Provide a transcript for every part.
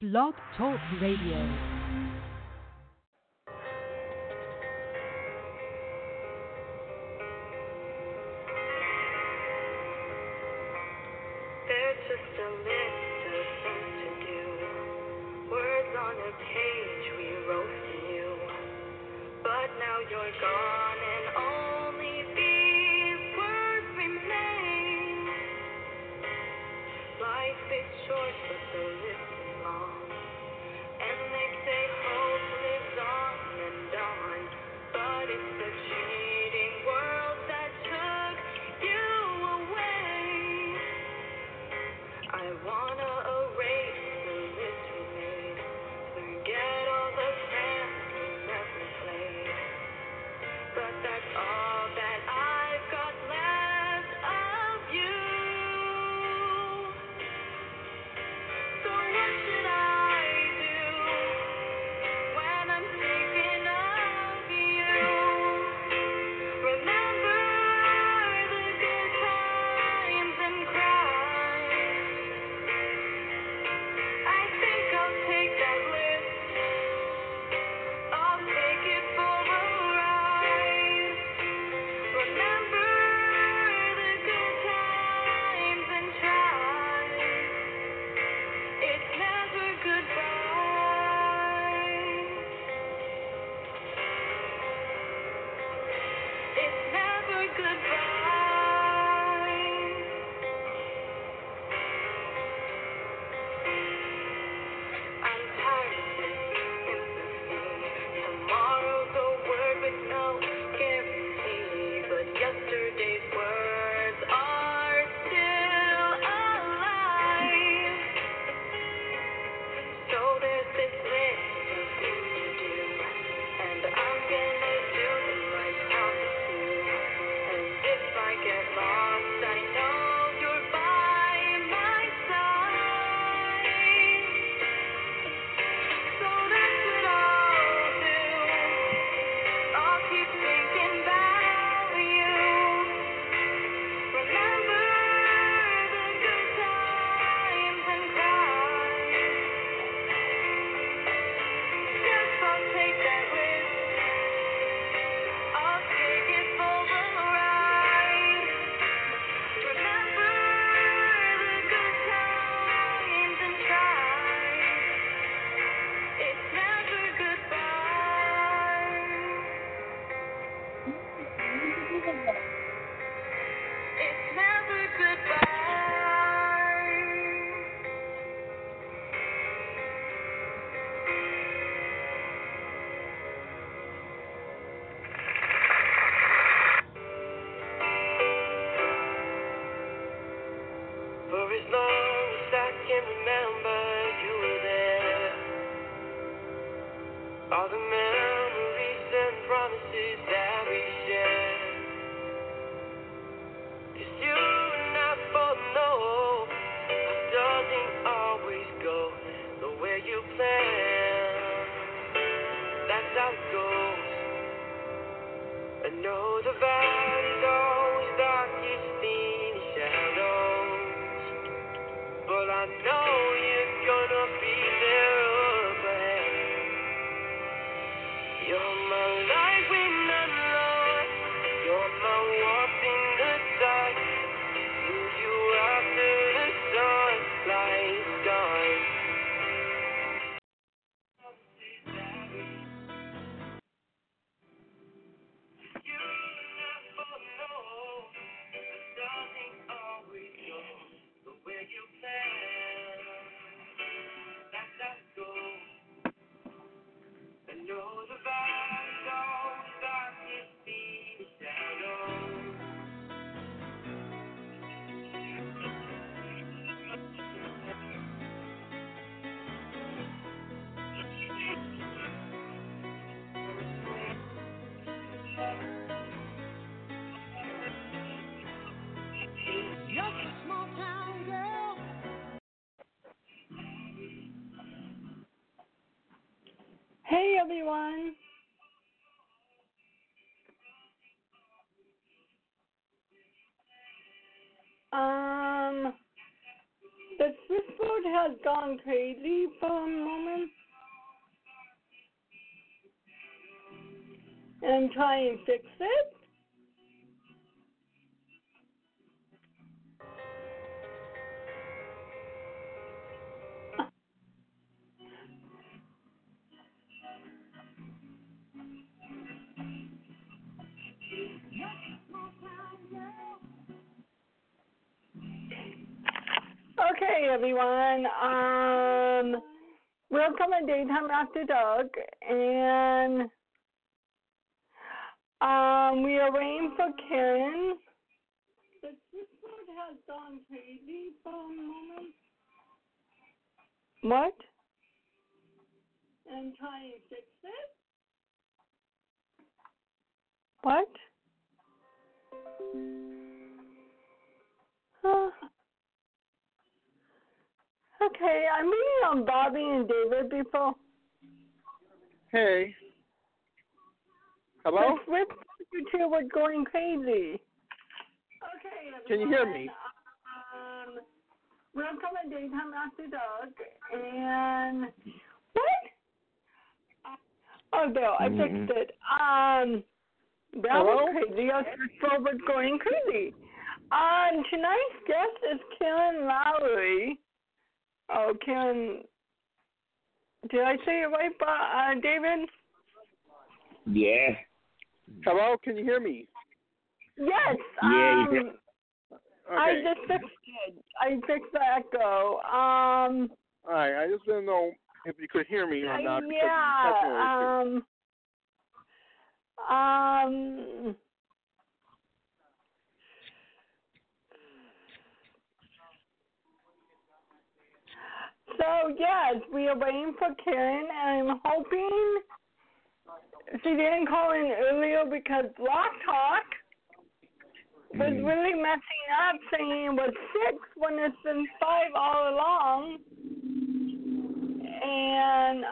Blog Talk Radio. There's just a list of things to do. Words on a page we wrote for you. But now you're gone and only these words remain. Life is short but the list is long. And they say hope lives on and on. But it's the cheating world that took you away. I wanna erase the list we made. Forget all the plans we never played. But that's all that I've got left of you. So what should I do when I'm thinking of you? Remember the good times and cry. I think I'll take that list. I'll take it for a ride. Remember the good times and try. It's never goodbye. It's never goodbye. I'm tired of this sympathy. Tomorrow's a word with no guarantee. But yesterday's words are still alive. So there's this list of things to do. And I'm gonna do them, I promise you. And if I get lost, I know you're by my side. So that's what I'll do. I'll keep thinking about you. Remember the good times and cry. Guess I'll take that list. I'll take it for a ride. Remember the good times and try. It's never goodbye. It's never goodbye. For as long as I can remember, you were there. All the memories and promises that we shared. 'Cause you and I both know life doesn't always go the way you plan. That's how it goes. I know the valley's always darkest in the shadows. But I know you're gonna be there up ahead. You're my light when I'm lost. You're my warmth in the dark. With you after the sunlight's gone. You and I both know it doesn't always go the way you plan. That's how it goes. I know the valley's always darkest in the shadows. Just a small town girl. Hey everyone. The Switchboard has gone crazy for a moment. And try and fix it. Okay, everyone. Welcome to Daytime After Dark, and we are waiting for Karen. The switchboard has gone crazy for a moment. What? And try and fix it. What? Okay, I'm meeting on Bobby and David before. Hey. Hello? The switchboard you two were going crazy. Okay, everyone. Can you hear me? Welcome to Daytime After Dark, and what? Oh, no, I fixed it. That Hello? was crazy. Our switchboard was going crazy. Tonight's guest is Karen Lowry. Oh, Karen, did I say it right, David? Yeah. Hello? Can you hear me? Yes. Yeah, Okay. I just fixed it. I fixed the echo. All right. I just didn't know if you could hear me or not because of the technical issue. So, yes, we are waiting for Karen, and I'm hoping she didn't call in earlier because Block Talk was really messing up, saying it was 6 when it's been 5 all along. And,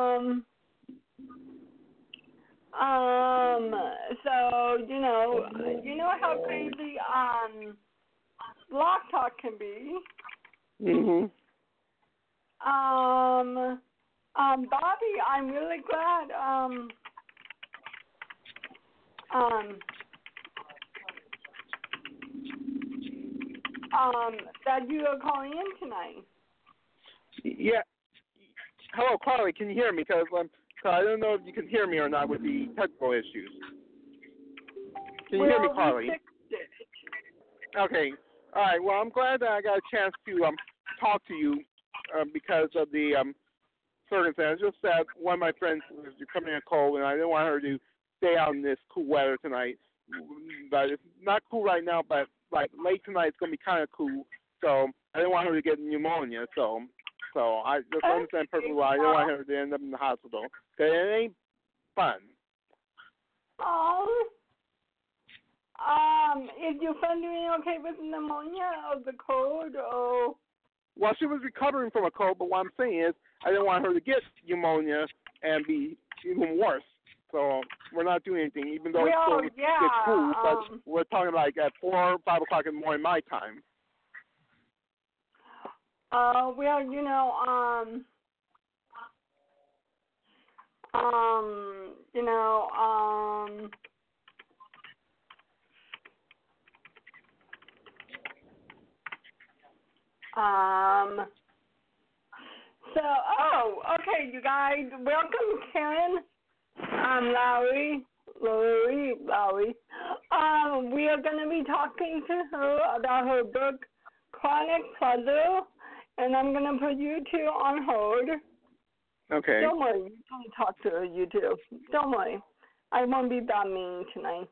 so, you know how crazy, Block Talk can be. Mhm. Bobby, I'm really glad, that you are calling in tonight. Yeah. Hello, Carly. Can you hear me? Because I don't know if you can hear me or not with the technical issues. Can you hear me, Carly? We fixed it. Okay. All right. Well, I'm glad that I got a chance to talk to you because of the circumstance. Just that one of my friends was becoming a cold, and I didn't want her to stay out in this cool weather tonight. But it's not cool right now, but like late tonight it's gonna be kind of cool. So I didn't want her to get pneumonia. So I just understand perfectly why I didn't want her to end up in the hospital. 'Cause it ain't fun. Is your friend doing okay with pneumonia or the cold or? Well, she was recovering from a cold, but what I'm saying is I didn't want her to get pneumonia and be even worse. So we're not doing anything, even though it's cool. But we're talking like at 4 or 5 o'clock in the morning my time. Okay, you guys, welcome Karen Lowry. We are going to be talking to her about her book, Chronic Puzzle, and I'm going to put you two on hold. Okay. Don't worry, you can talk to her, you two. Don't worry. I won't be that mean tonight.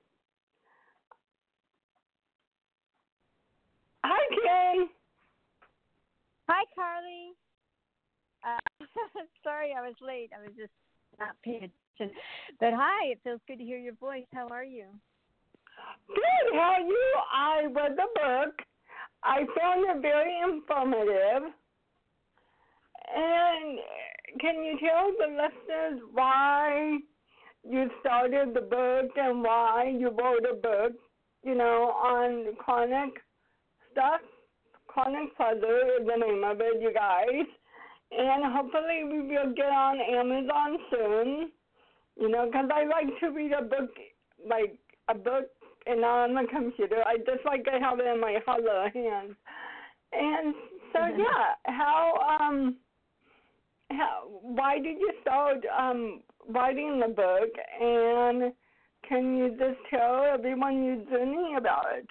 Hi, Karen. Hi, Carly. Sorry I was late. I was just not paying attention. But hi, it feels good to hear your voice. How are you? Good. How are you? I read the book. I found it very informative. And can you tell the listeners why you started the book and why you wrote a book, on chronic stuff, Chronic Pleasure is the name of it, you guys. And hopefully we will get on Amazon soon. You know, because I like to read a book, and not on the computer. I just like to have it in my hollow hands. And so, why did you start writing the book? And can you just tell everyone your journey about it?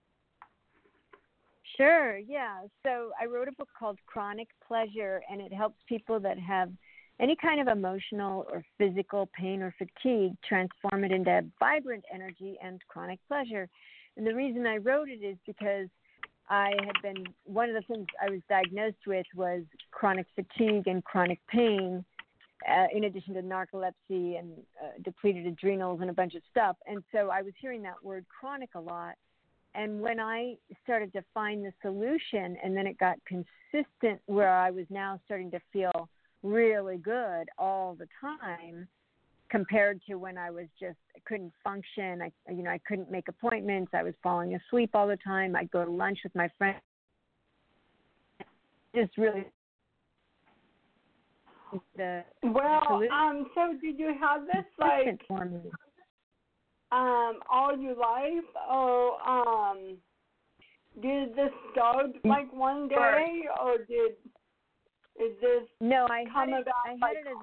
Sure, yeah. So I wrote a book called Chronic Pleasure, and it helps people that have any kind of emotional or physical pain or fatigue transform it into vibrant energy and chronic pleasure. And the reason I wrote it is because one of the things I was diagnosed with was chronic fatigue and chronic pain, in addition to narcolepsy and depleted adrenals and a bunch of stuff. And so I was hearing that word chronic a lot. And when I started to find the solution, and then it got consistent where I was now starting to feel really good all the time, compared to when I was I couldn't function. I couldn't make appointments. I was falling asleep all the time. I'd go to lunch with my friends. Just really so did you have this all your life, or did this start one day, or is this come about? I had it as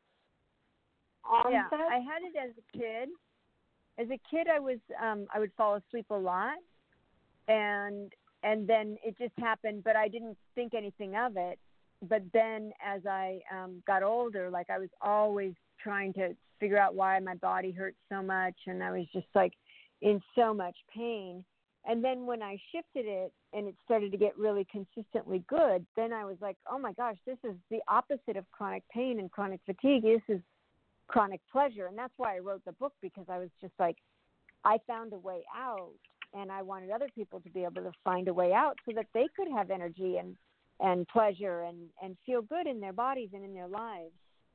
I had it as a kid. As a kid, I would fall asleep a lot, and then it just happened, but I didn't think anything of it. But then as I got older, I was always trying to figure out why my body hurt so much, and I was just in so much pain. And then when I shifted it and it started to get really consistently good, then I was like, oh my gosh, this is the opposite of chronic pain and chronic fatigue. This is chronic pleasure. And that's why I wrote the book, because I was just I found a way out, and I wanted other people to be able to find a way out so that they could have energy and pleasure and feel good in their bodies and in their lives.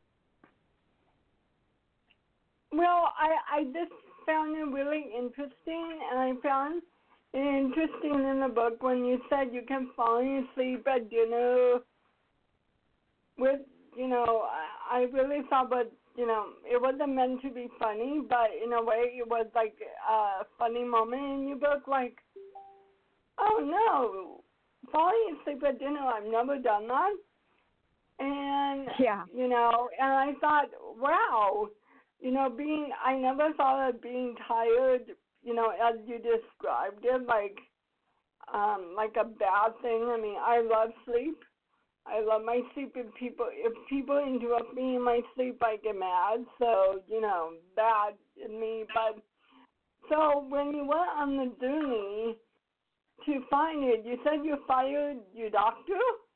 Well, I just found it really interesting, and I found it interesting in the book when you said you can fall asleep at dinner with, I really thought, it wasn't meant to be funny, but in a way it was a funny moment in your book, oh no, falling asleep at dinner, I've never done that. And, and I thought, wow, I never thought of being tired, as you described it, like a bad thing. I mean, I love sleep. I love my sleep. If people interrupt me in my sleep, I get mad. So, bad in me. But so when you went on the journey to find it, you said you fired your doctor?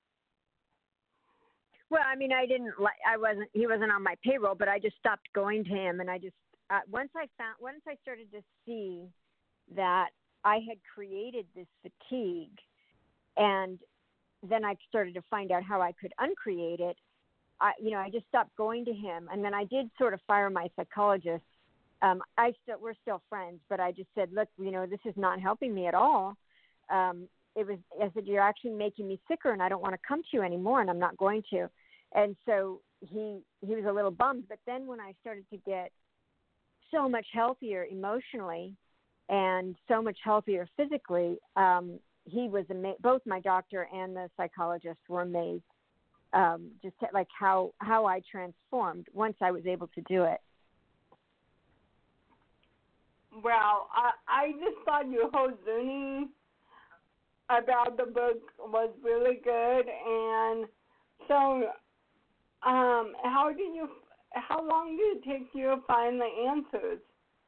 Well, I mean, he wasn't on my payroll, but I just stopped going to him, and I just once I started to see that I had created this fatigue, and then I started to find out how I could uncreate it. I just stopped going to him, and then I did sort of fire my psychologist. We're still friends, but I just said, look, this is not helping me at all. I said, you're actually making me sicker, and I don't want to come to you anymore, and I'm not going to. And so he was a little bummed. But then when I started to get so much healthier emotionally and so much healthier physically, he was both my doctor and the psychologist were amazed, just how I transformed once I was able to do it. Well, I just thought your whole journey about the book was really good, and so how long did it take you to find the answers?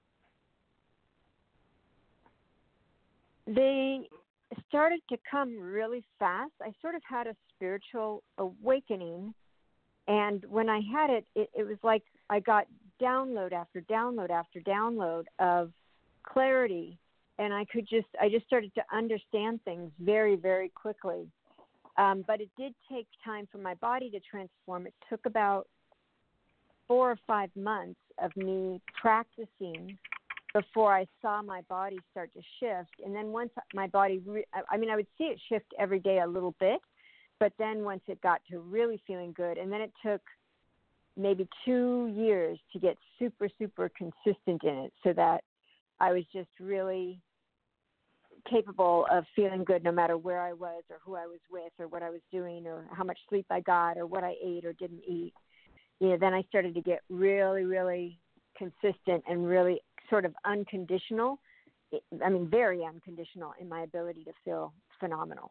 They started to come really fast. I sort of had a spiritual awakening, and when I had it, it was like I got download after download after download of clarity, and I just started to understand things very, very quickly. But it did take time for my body to transform. It took about 4 or 5 months of me practicing before I saw my body start to shift. And then once my body, I would see it shift every day a little bit, but then once it got to really feeling good, and then it took maybe 2 years to get super, super consistent in it so that I was just really capable of feeling good no matter where I was or who I was with or what I was doing or how much sleep I got or what I ate or didn't eat. Then I started to get really, really consistent and really sort of unconditional. Very unconditional in my ability to feel phenomenal.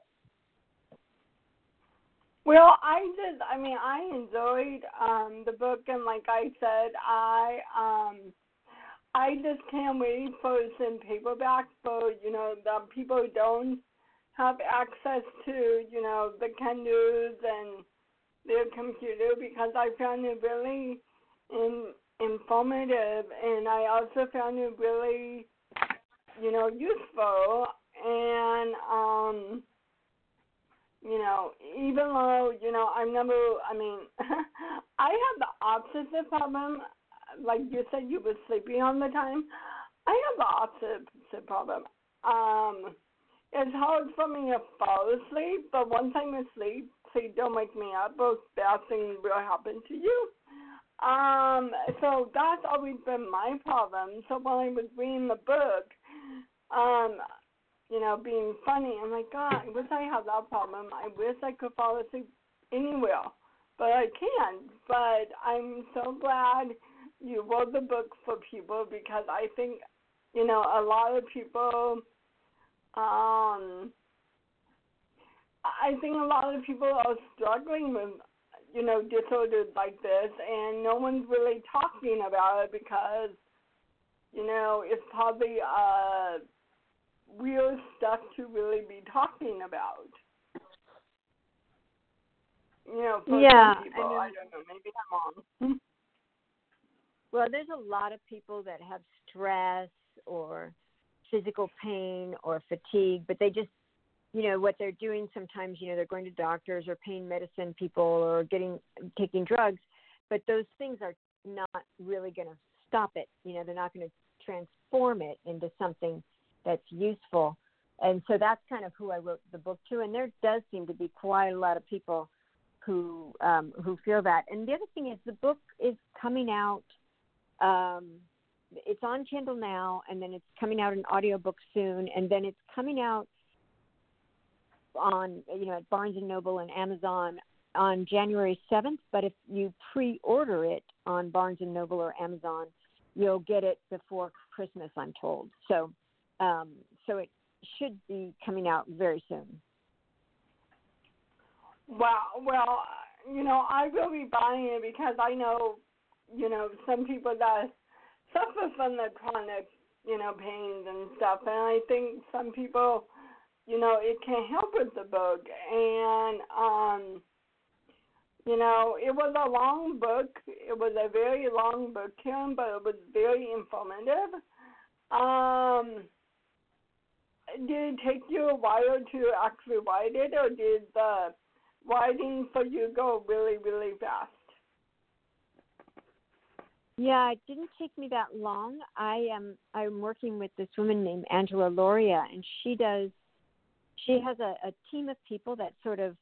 Well, I enjoyed the book, and like I said, I just can't wait for it's in paperback for, the people who don't have access to, the Kindles and their computer, because I found it really informative, and I also found it really, useful, and, even though, I have the opposite problem. Like you said, you were sleeping all the time. I have the opposite problem. It's hard for me to fall asleep, but once I'm asleep, please don't wake me up, or bad things will happen to you. So that's always been my problem. So when I was reading the book, being funny, I'm like, God, I wish I had that problem. I wish I could fall asleep anywhere, but I can't. But I'm so glad you wrote the book for people, because I think, a lot of people, are struggling with, disorders like this, and no one's really talking about it because, it's probably weird stuff to really be talking about. For some people, I don't know, maybe I'm wrong. Well, there's a lot of people that have stress or physical pain or fatigue, but they just, what they're doing sometimes, they're going to doctors or pain medicine people or taking drugs, but those things are not really going to stop it. They're not going to transform it into something that's useful. And so that's kind of who I wrote the book to. And there does seem to be quite a lot of people who feel that. And the other thing is the book is coming out. It's on Kindle now, and then it's coming out in audiobook soon, and then it's coming out on, at Barnes & Noble and Amazon on January 7th. But if you pre-order it on Barnes & Noble or Amazon, you'll get it before Christmas, I'm told. So it should be coming out very soon. Wow. Well, I will be buying it because I know, some people that suffer from the chronic, pains and stuff. And I think some people, it can help with the book. And, it was a long book. It was a very long book, Karen, but it was very informative. Did it take you a while to actually write it, or did the writing for you go really, really fast? Yeah, it didn't take me that long. I'm working with this woman named Angela Loria, and she has a team of people that sort of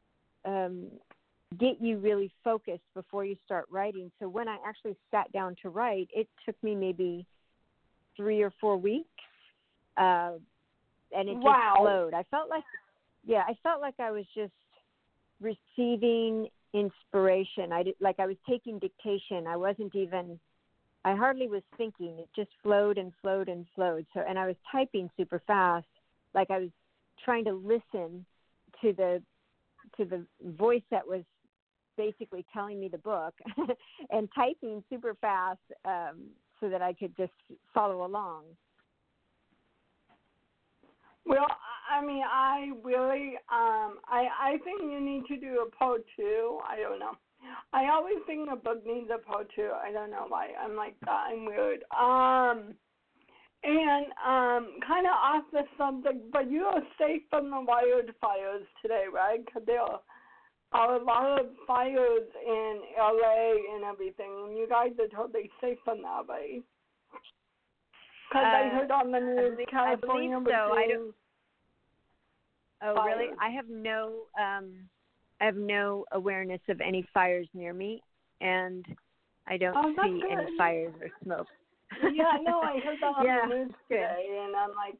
get you really focused before you start writing. So when I actually sat down to write, it took me maybe 3 or 4 weeks, and it just flowed. I felt like I was just receiving inspiration. I was taking dictation. I hardly was thinking. It just flowed and flowed and flowed. So, and I was typing super fast, like I was trying to listen to the voice that was basically telling me the book, and typing super fast so that I could just follow along. Well, I really, I think you need to do a part 2. I don't know. I always think a book needs a part 2. I don't know why. I'm like that. I'm weird. And kind of off the subject, but you are safe from the wildfires today, right? Because there are a lot of fires in LA and everything, and you guys are totally safe from that, right? because I heard on the news California was so. doing Oh, fires. really? I have no awareness of any fires near me, and I don't see good. any fires or smoke. Yeah, no, I heard that on Yeah, the news good. today, and I'm like,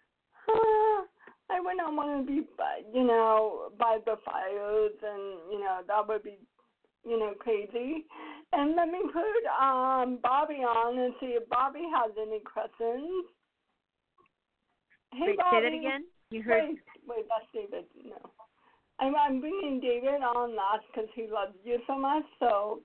I would not want to be, by the fires, and, that would be, crazy. And let me put Bobby on and see if Bobby has any questions. Hey, Wait, Bobby. say that again? You heard? Wait, that's David. No. I'm bringing David on last because he loves you so much, so,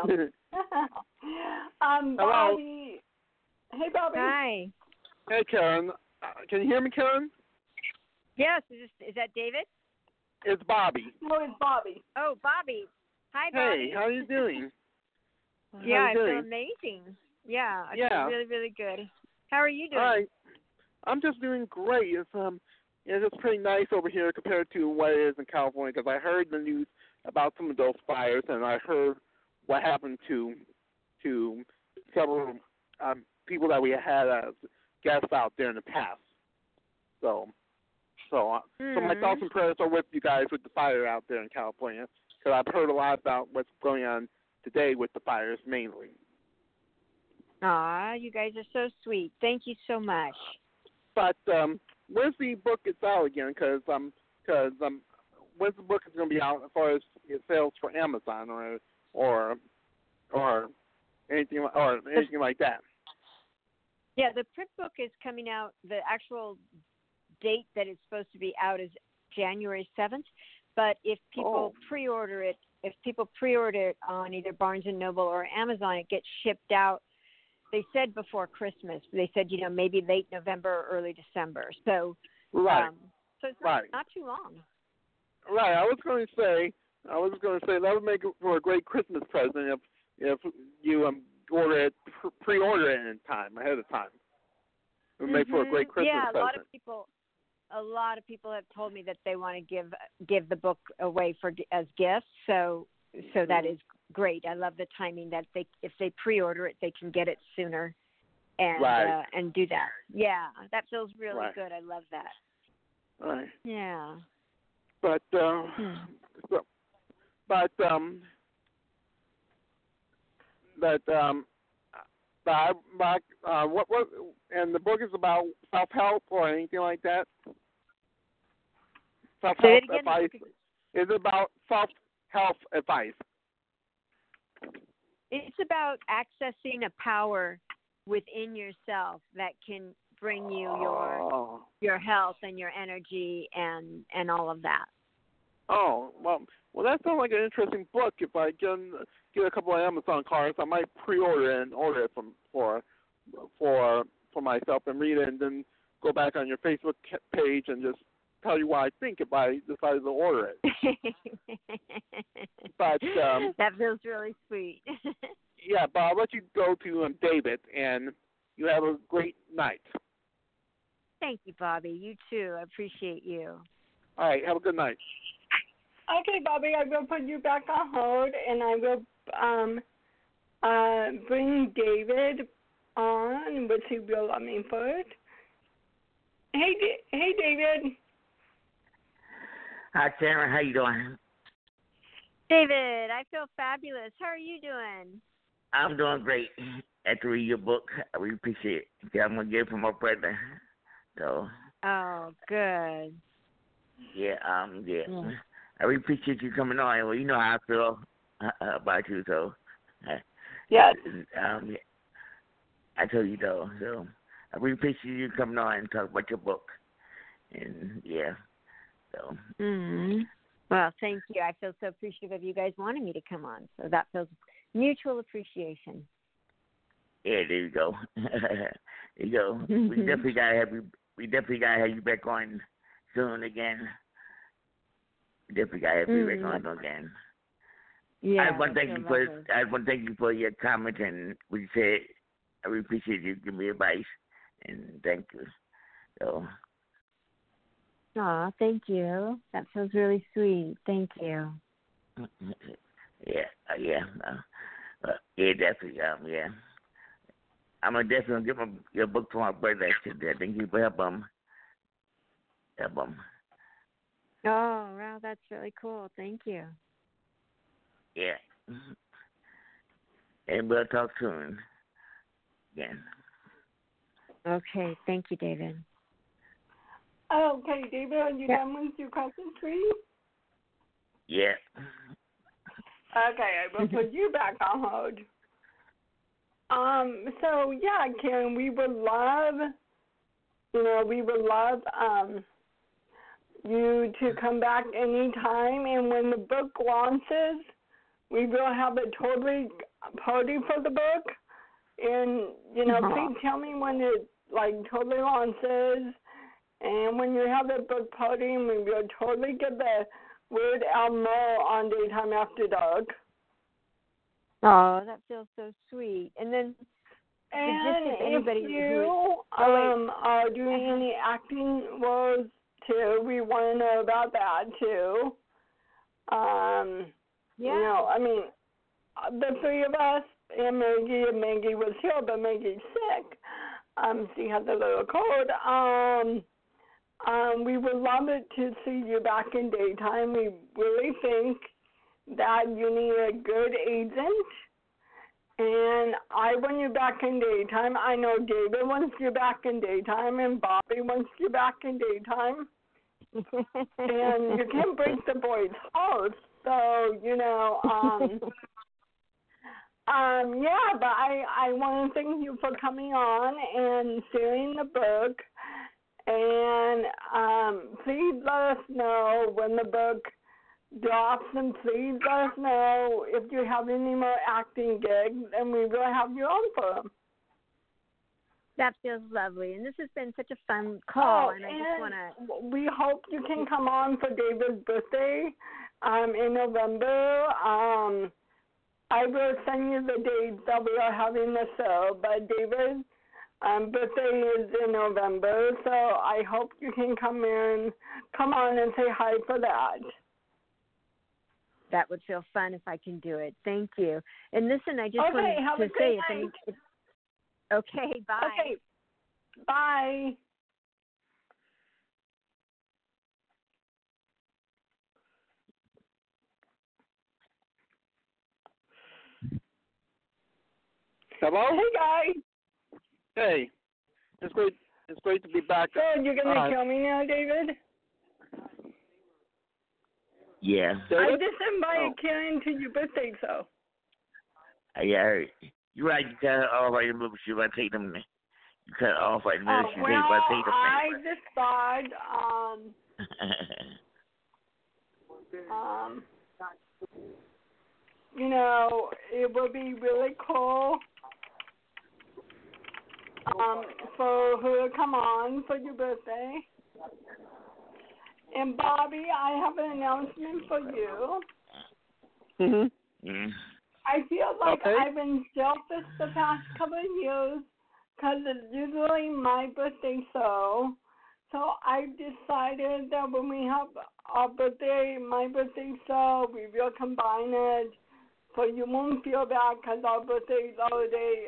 Bobby. Hey, Bobby. Hi. Hey, Karen. Can you hear me, Karen? Yes, is that David? It's Bobby. No, it's Bobby. Oh, Bobby. Hi, Bobby. Hey, how are you doing? Yeah, I feel amazing. Yeah, I feel really, really good. How are you doing? All right. I'm just doing great. It's pretty nice over here compared to what it is in California because I heard the news about some of those fires and I heard what happened to several people that we had as guests out there in the past. So my thoughts and prayers are with you guys with the fire out there in California because I've heard a lot about what's going on today with the fires mainly. Aw, you guys are so sweet. Thank you so much. But where's the book it's out again? Because when's the book is going to be out as far as it sales for Amazon or anything like that? Yeah, the print book is coming out. The actual date that it's supposed to be out is January 7th. But if people pre-order it, on either Barnes & Noble or Amazon, it gets shipped out. They said before Christmas. They said, maybe late November or early December. So, right. So it's not too long. Right. I was going to say that would make it for a great Christmas present if you order it, pre-order it in time ahead of time. It would make for a great Christmas present. A lot of people have told me that they want to give the book away as gifts. So that is great. I love the timing that if they pre-order it, they can get it sooner and do that. Yeah, that feels really good. I love that. Right. Yeah. But what and the book is about self-help or anything like that? Self-help advice. Is it about self-help advice? It's about accessing a power within yourself that can bring you your health and your energy and all of that. Oh, well, that sounds like an interesting book. If I can get a couple of Amazon cards, I might pre-order it and order it for myself and read it, and then go back on your Facebook page and just tell you what I think if I decided to order it. But that feels really sweet. Yeah, but I'll let you go to David, and you have a great night. Thank you, Bobby. You too. I appreciate you. All right, have a good night. Okay, Bobby, I will put you back on hold, and I will bring David on, which he will let me first. Hey, David. Hi, Karen. How you doing? David, I feel fabulous. How are you doing? I'm doing great. After reading your book, I really appreciate it. Okay, I'm going to get it from my brother. So. Oh, good. Yeah, I really appreciate you coming on. Well, you know how I feel about you, so. Yes. I told you, though. So I really appreciate you coming on and talk about your book. And, yeah, so. Mm-hmm. Well, thank you. I feel so appreciative of you guys wanting me to come on. So that feels mutual appreciation. Yeah, there you go. There you go. We definitely gotta have you back on soon again. We definitely gotta have you back on again. Yeah. I want to thank you for your comment and what you said. I really appreciate you giving me advice, and thank you. So. Aw, thank you. That feels really sweet. Thank you. Yeah, definitely. Yeah. I'm gonna definitely give him your book for my birthday. I think you help him. Oh, wow, that's really cool. Thank you. Yeah. And we'll talk soon. Again. Okay, thank you, David. Okay, David, are you Yeah. done with your question, sweetie? Yeah. Okay, I will put you back on hold. So yeah, Karen, we would love you to come back anytime, and when the book launches, we will have a totally party for the book. And please tell me when it totally launches, and when you have the book party, and we will totally get the word out more on Daytime After Dark. Oh, that feels so sweet. And then, and if anybody if you are doing any acting roles too, we want to know about that too. The three of us and Maggie was here, but Maggie's sick. She has a little cold. We would love it to see you back in daytime. We really think that you need a good agent, and I want you back in daytime. I know David wants you back in daytime, and Bobby wants you back in daytime. And you can't break the boy's heart, so but I want to thank you for coming on and sharing the book. And please let us know when the book drops, and please let us know if you have any more acting gigs, and we will have you on for them. That feels lovely, and this has been such a fun call. And I just want to. We hope you can come on for David's birthday in November. I will send you the dates that we are having the show, but David's birthday is in November, so I hope you can come on and say hi for that. That would feel fun if I can do it. Thank you. And listen, I just wanted to say okay, bye. Okay, bye. Hello? Hey, guys. Hey. It's great to be back. So you're going to kill me now, David? Yeah. I just invited Karen to your birthday, so. Yeah, I heard. You're right. You cut it off right in the middle. You take them. You cut it off right in the middle. I just thought, it would be really cool for her to come on for your birthday. And Bobby, I have an announcement for you. Mm-hmm. I feel like I've been selfish the past couple of years because it's usually my birthday show. So I decided that when we have my birthday show, we will combine it. So you won't feel bad because our birthday is already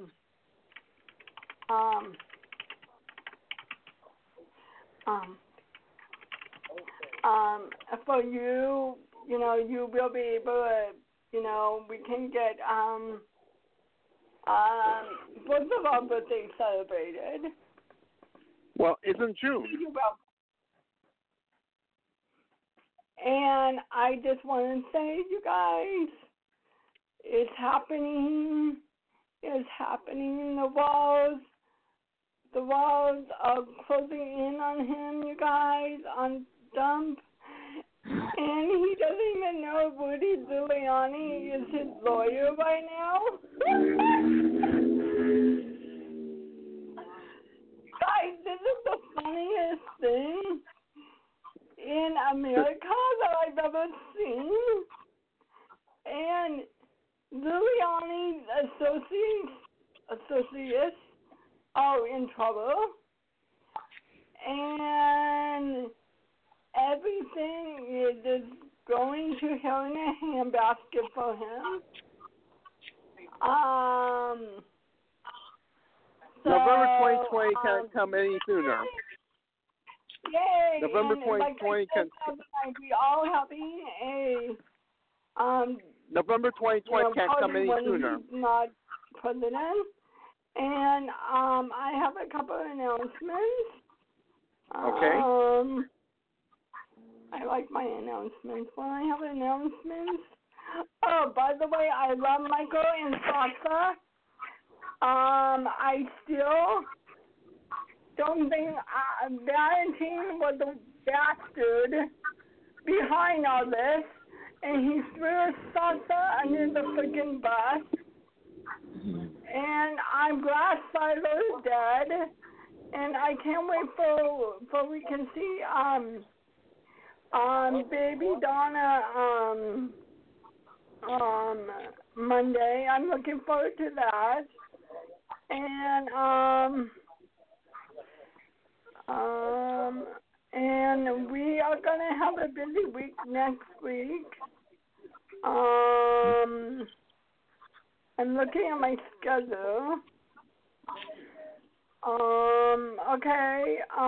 for you, you will be able to, we can get both of our birthdays celebrated. Well, it's in June. You're welcome. And I just want to say, you guys, it's happening. It's happening. The walls are closing in on him, you guys, on Dump. And he doesn't even know Rudy Giuliani is his lawyer right now. Guys, this is the funniest thing in America that I've ever seen. And Giuliani's associates are in trouble. And everything is just going to hell in a handbasket for him. So, November 2020 can't come any sooner. Yay! November and 2020 like I said, we all having a November 2020 can't come any sooner. Not president. And I have a couple of announcements. Okay. I like my announcements when I have announcements. Oh, by the way, I love Michael and Sasha. I still don't think Valentine was the bastard behind all this, and he threw Sasha under the freaking bus. And I'm glad Silo's dead, and I can't wait for we can see baby Donna Monday. I'm looking forward to that. And and we are gonna have a busy week next week. I'm looking at my schedule. Okay.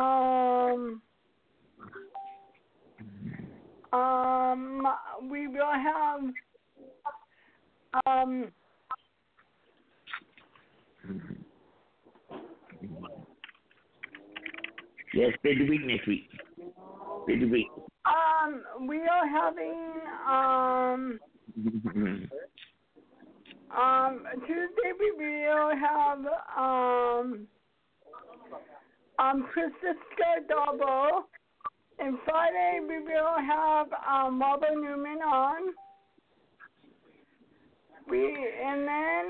We will have Yes, busy week next week. Busy week. we are having Tuesday we will have Francisca Double, and Friday we will have Robert Newman on. And then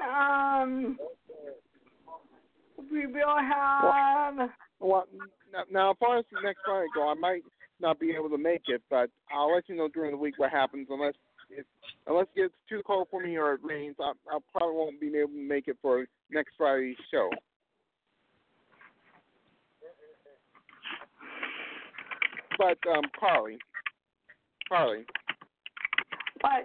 we will have. Well, now as far as next Friday go, I might not be able to make it, but I'll let you know during the week what happens. Unless it gets too cold for me or it rains, I probably won't be able to make it for next Friday's show. But Carly. What?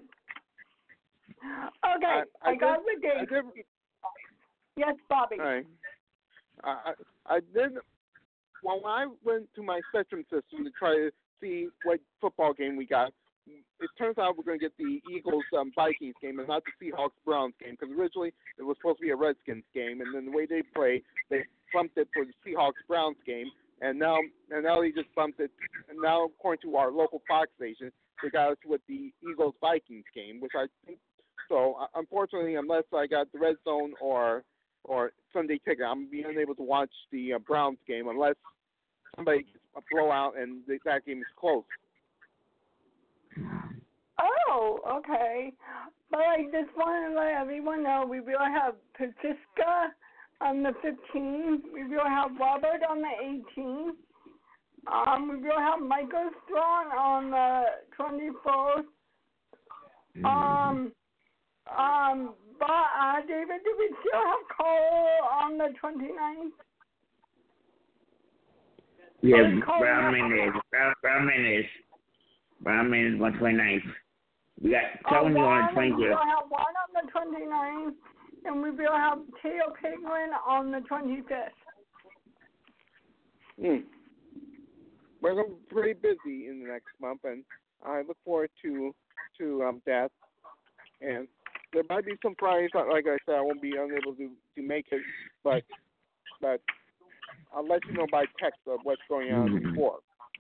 Okay, I got the date. Yes, Bobby. All right. I did. Well, when I went to my Spectrum system to try to see what football game we got, it turns out we're going to get the Eagles-Vikings game and not the Seahawks-Browns game, because originally it was supposed to be a Redskins game, and then the way they play, they bumped it for the Seahawks-Browns game, and now they just bumped it. And now, according to our local Fox station, they got us with the Eagles-Vikings game, which I think. So, unfortunately, unless I got the Red Zone or Sunday Ticket, I'm being unable to watch the Browns game unless somebody gets a blowout and that game is close. Oh, okay. But I just want to let everyone know we will have Francisca on the 15th. We will have Robert on the 18th. We will have Michael Strong on the 24th. But David, do we still have Cole on the 29th? Yeah, Brown Mendes 129th. We got Tony on the 20th. We will have one on the 29th, and we will have Tail Penguin on the 25th. We're going to be pretty busy in the next month, and I look forward to that. And there might be some Fridays, like I said, I won't be unable to make it, but I'll let you know by text of what's going on before.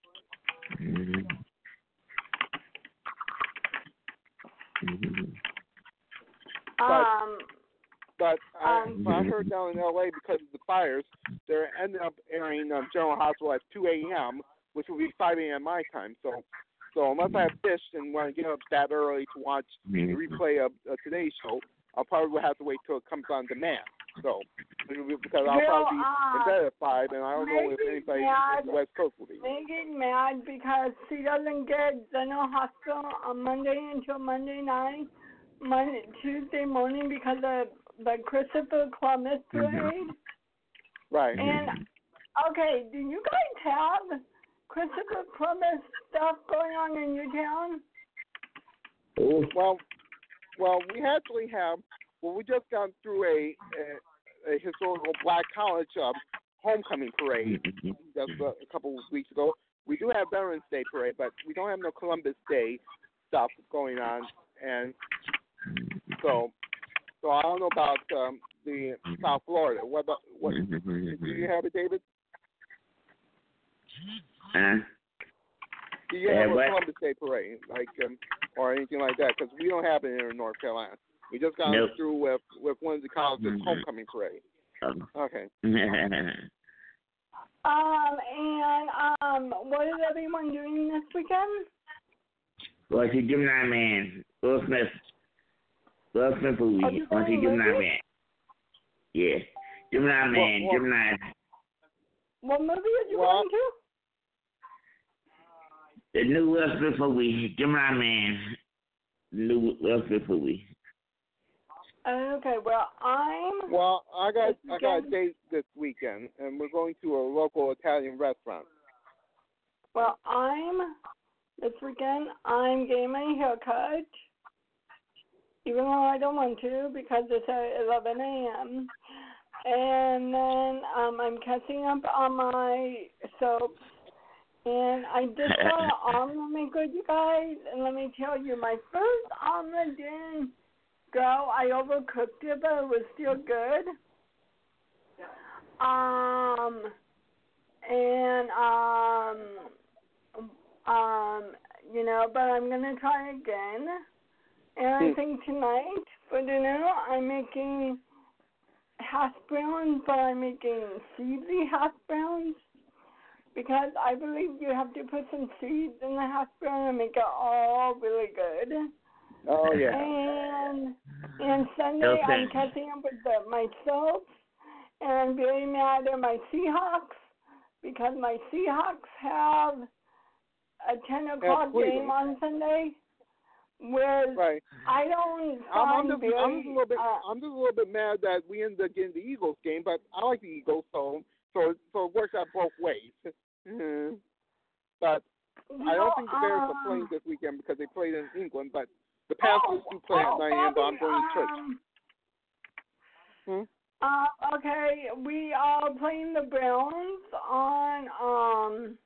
But I heard down in L.A. because of the fires, they ended up airing General Hospital at 2 a.m., which will be 5 a.m. my time. So unless I have fish and want to get up that early to watch the replay of today's show, I'll probably have to wait till it comes on demand. So because I'll probably be in bed at 5, and I don't know if anybody on the West Coast will be. Megan mad because she doesn't get General Hospital on Monday until Monday night, Tuesday morning because of the Christopher Columbus parade. Right. And okay, do you guys have Christopher Columbus stuff going on in your town? Well, we actually have. Well, we just got through a a historical Black College homecoming parade. That's a couple of weeks ago. We do have Veterans Day parade, but we don't have no Columbus Day stuff going on, and so I don't know about the South Florida. What do you have it, David? Do you have a Columbus Day parade, like or anything like that? Because we don't have it here in North Carolina. We just got through with one of the colleges' homecoming parade. Okay. And what is everyone doing this weekend? Well, see, Gemini Man, Will Smith movie. Want to see Gemini Man? Yeah, Gemini Man, Gemini. What movie are you going to? The new Will Smith movie, Gemini Man. The new Will Smith movie. Okay, well, I got a date this weekend, and we're going to a local Italian restaurant. Well, this weekend, I'm getting my haircut, even though I don't want to because it's at 11 a.m. And then I'm catching up on my soaps. And I just got an omelet maker, you guys, and let me tell you, my first omelet didn't go. I overcooked it, but it was still good. But I'm gonna try again. And I think tonight for dinner I'm making hash browns, but I'm making seedy hash browns because I believe you have to put some seeds in the hash brown and make it all really good. Oh yeah. And Sunday I'm catching up with my soaps, and I'm very mad at my Seahawks because my Seahawks have a 10 o'clock game on Sunday, where I don't find I'm just a little bit mad that we ended up getting the Eagles game, but I like the Eagles, so it works out both ways. But I don't think the Bears are playing this weekend because they played in England, but the Panthers do play at 9 a.m., but I'm going to church. Okay, we are playing the Browns on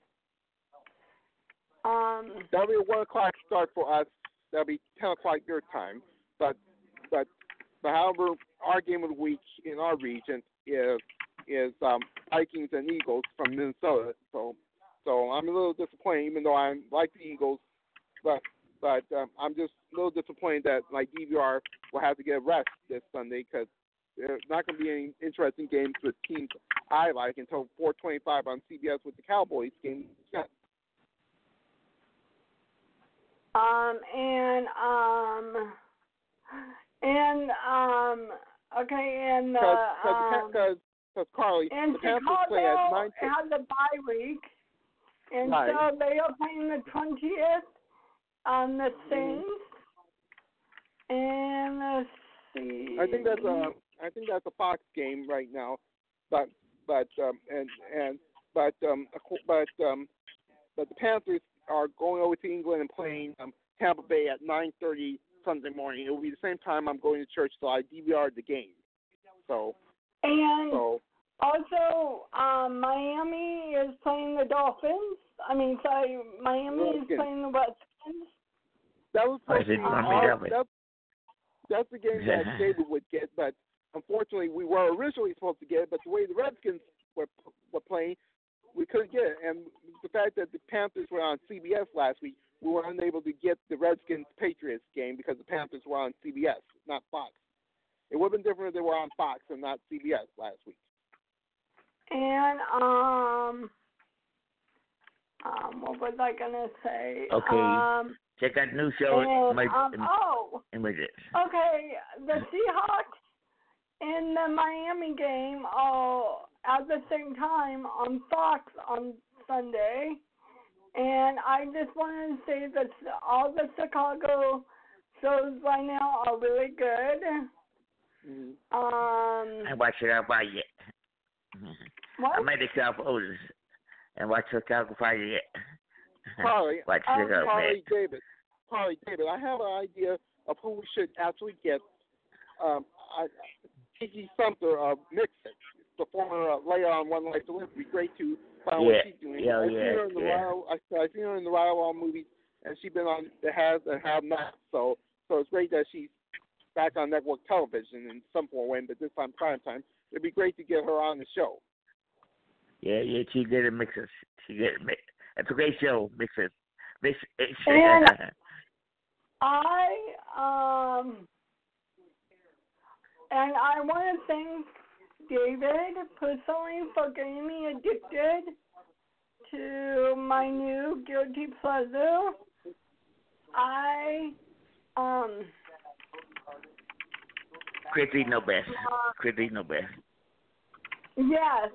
that'll be a 1 o'clock start for us. That'll be 10 o'clock your time. But however, our game of the week in our region is Vikings and Eagles from Minnesota. So I'm a little disappointed, even though I like the Eagles, but I'm just a little disappointed that my DVR will have to get a rest this Sunday because there's not going to be any interesting games with teams I like until 4:25 on CBS with the Cowboys game. Yeah. Because Carly, and the Panthers play at 9. Has a bye week, and so they are playing the 20th on the Saints. And let's see. I think that's a Fox game right now, but the Panthers are going over to England and playing Tampa Bay at 9:30 Sunday morning. It will be the same time I'm going to church, so I DVR'd the game. Also, Miami is playing the Dolphins. Miami is playing the Redskins. That was that's the game that David would get, but unfortunately we were originally supposed to get it, but the way the Redskins were playing, we couldn't get it. And the fact that the Panthers were on CBS last week, we were unable to get the Redskins-Patriots game because the Panthers were on CBS, not Fox. It would have been different if they were on Fox and not CBS last week. And what was I gonna say? Okay. Check out the new show. Okay, the Seahawks and the Miami game are at the same time on Fox on Sunday. And I just wanted to say that all the Chicago shows right now are really good. I watch Chicago Fire yet. What? I made the Chicago Otis and watch Chicago Fire yet. Carly, David, I have an idea of who we should actually get. Kiki Sumter of Mixit, the former Leia on One Life to Live. It'd be great to find out Yeah. what she's doing. Yeah, I've yeah, seen her in the yeah. I've seen her in the Ryle movies, and she's been on The Has and Have Not. So it's great that she's back on network television in some form or way, but this time prime time. It'd be great to get her on the show. Yeah, she did a Mixes. She did it. It's a great show, Mixes. And I want to thank David personally for getting me addicted to my new guilty pleasure. Chrissy No Best. Chrissy No Best. Yes,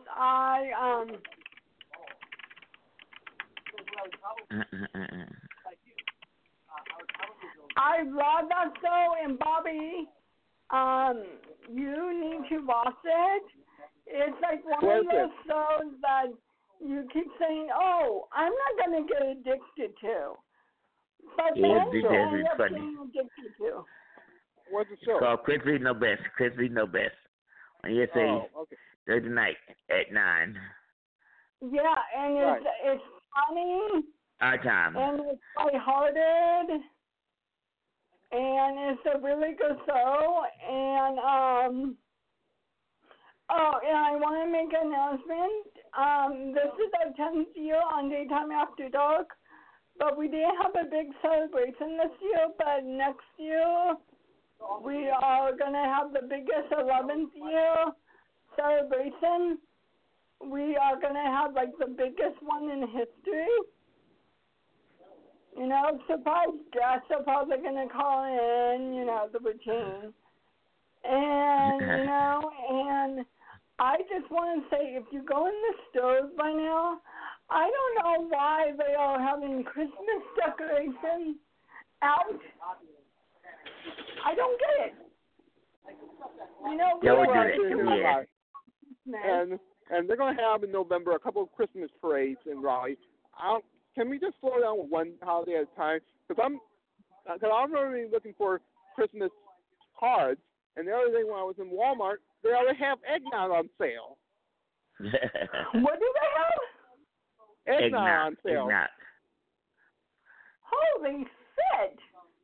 I love that show, and Bobby, you need to watch it. It's like one of those shows that you keep saying, "Oh, I'm not going to get addicted to," but then you end up getting addicted to. What's the show? It's called Chrissy No Best. Chrissy No Best. On USA Thursday night at 9. Yeah, and it's funny. Our time. And it's lighthearted. And it's a really good show. And and I want to make an announcement. This is our 10th year on Daytime After Dark, but we didn't have a big celebration this year. But next year, we are going to have the biggest 11th year celebration. We are going to have like the biggest one in history. You know, surprise guests are probably going to call in, you know, the routine. And, you know, and I just want to say, if you go in the stores by now, I don't know why they are having Christmas decorations out. I don't get it. You know, and they're going to have in November a couple of Christmas parades in Raleigh. Can we just slow down with one holiday at a time? Because I'm really looking for Christmas cards, and the other day when I was in Walmart, they already have eggnog on sale. What do they have? Eggnog on sale. Eggnog. Holy shit!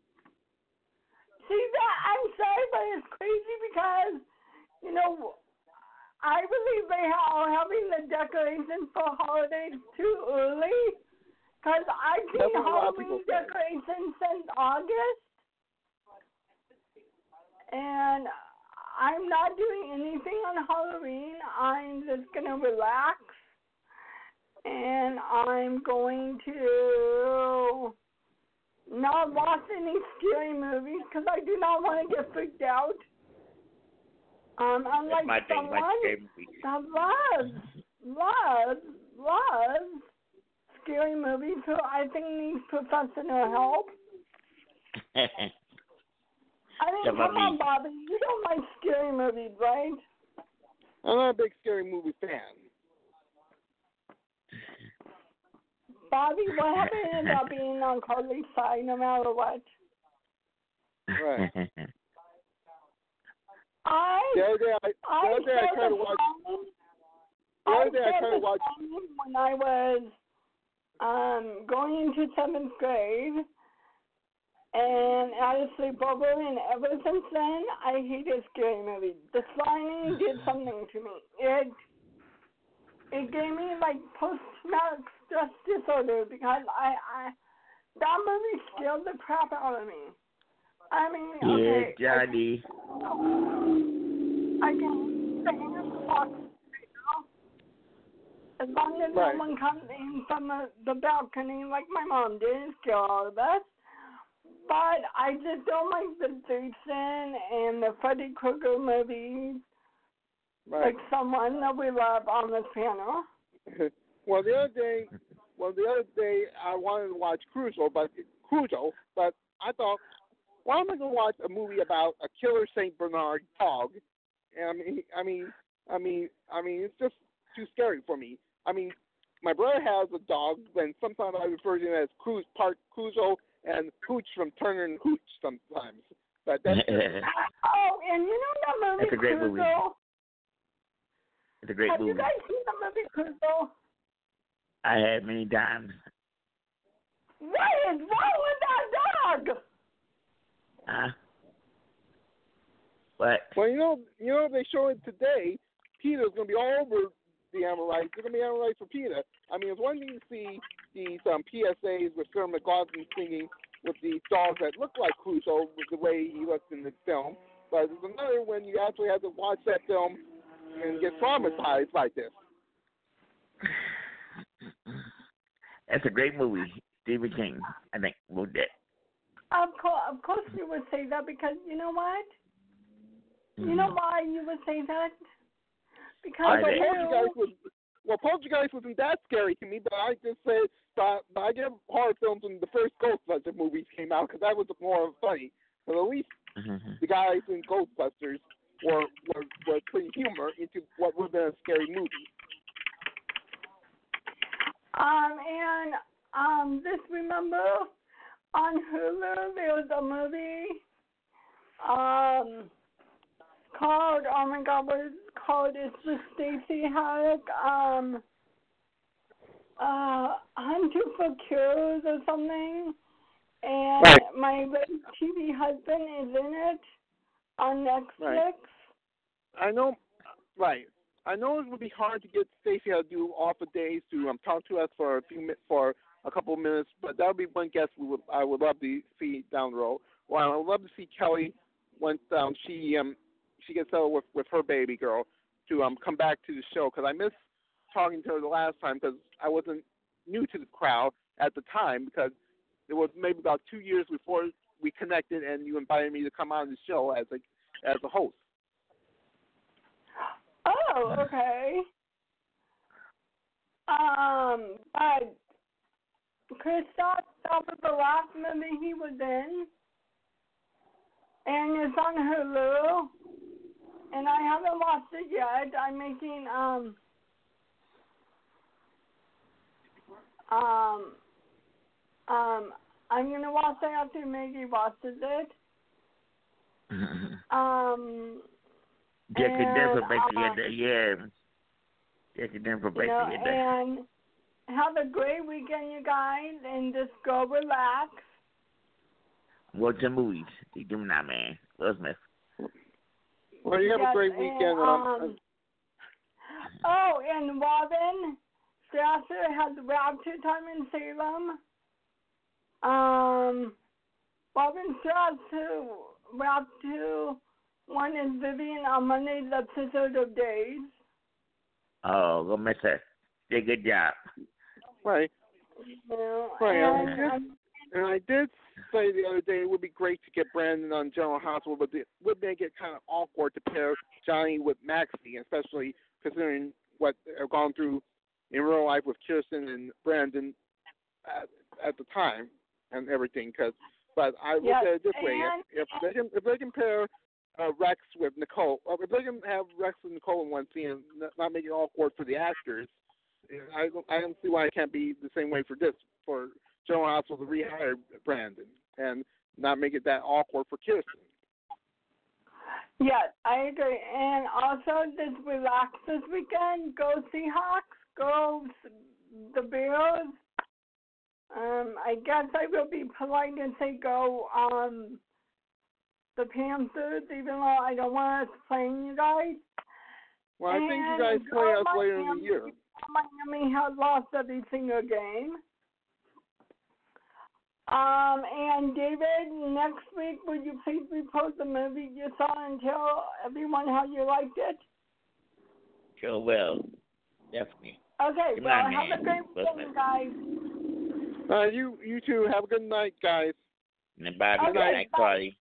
See that? I'm sorry, but it's crazy because, you know, I believe they are having the decorations for holidays too early. Because I've seen Halloween decorations since August. And I'm not doing anything on Halloween. I'm just going to relax. And I'm going to not watch any scary movies because I do not want to get freaked out. Unlike someone that loves scary movies who I think needs professional help. I mean, come on, Bobby. You don't like scary movies, right? I'm not a big scary movie fan. Bobby, what happened about being on Carly's side no matter what? Right. The other day I tried to watch. When I was going into 7th grade and at a sleepover, and ever since then I hated scary movies. The Shining did something to me. It gave me like post-traumatic stress disorder because that movie scared the crap out of me. I mean, okay. Yeah, Johnny. I can stay in the box right now. As long as no one comes in from the balcony like my mom did and scare all of us. But I just don't like the Jason and the Freddy Krueger movies. Right. Like someone that we love on this panel. Well, the other day I wanted to watch Cruzo, but I thought, why am I going to watch a movie about a killer Saint Bernard dog? And I mean, it's just too scary for me. I mean, my brother has a dog, and sometimes I refer to him as part Cruzo and Hooch from Turner and Hooch sometimes. But that's Oh, and you know that movie That's a great Crusoe? movie. It's a great Have movie. you guys seen the movie Crusoe? I have many times. What is wrong with that dog? Huh? What? Well, you know, they show it today. PETA's going to be all over the animal rights. There's going to be animal rights for PETA. I mean, it's one thing to see these PSAs with Phil McLaughlin singing with these dogs that look like Crusoe with the way he looks in the film. But there's another when you actually have to watch that film and get traumatized like this. That's a great movie. Stephen King, I think, wrote that. Of course you would say that because you know what? You know why you would say that? Because Poltergeist wasn't that scary to me, but I just said, but I give horror films when the first Ghostbusters movies came out because that was more funny. But at least the guys in Ghostbusters were putting humor into what would have been a scary movie. This remember on Hulu there was a movie called, oh my God, what is it called? It's with Stacey Haddock, Hunter for Cures or something. And right. my TV husband is in it on Netflix. Right. I know, right. I know it would be hard to get Stacey to do off a days to talk to us for a couple of minutes, but that would be one guest I would love to see down the road. Well, I would love to see Kelly once she gets settled with her baby girl to come back to the show because I missed talking to her the last time because I wasn't new to the crowd at the time because it was maybe about 2 years before we connected and you invited me to come on the show as a host. Oh, okay. But Christoph, that was the last movie he was in, and it's on Hulu, and I haven't watched it yet. I'm making I'm gonna watch it after Maggie watches it. Jackie Denver basically, yeah. Jackie Denver basically. And have a great weekend, you guys, and just go relax. Watch some movies. You do not, man. Will Smith. Well, you have a great weekend. And Robin Strasser has Rapture Time in Salem. Robin Strasser, Rapture 1 is Vivian on Monday, the episode of Days. Oh, go miss her. Did a good job. Right. Right. And I did say the other day it would be great to get Brandon on General Hospital, but it would make it kind of awkward to pair Johnny with Maxie, especially considering what they've gone through in real life with Kirsten and Brandon at the time and everything. But I look at it this way: if they can pair Rex with Nicole, or if they can have Rex and Nicole in one scene and not make it awkward for the actors, I don't see why it can't be the same way for General Hospital to rehire Brandon and not make it that awkward for Kirsten. Yes, I agree. And also, just relax this weekend. Go Seahawks. Go the Bears. I guess I will be polite and say go the Panthers, even though I don't want us playing you guys. Well, I think you guys play us later in the year. Miami has lost every single game. And David, next week, would you please repost the movie you saw and tell everyone how you liked it? Sure will. Definitely. Okay, Good well, night, have a great weekend, guys. You too. Have a good night, guys. And bye. Okay, Good night, Carly.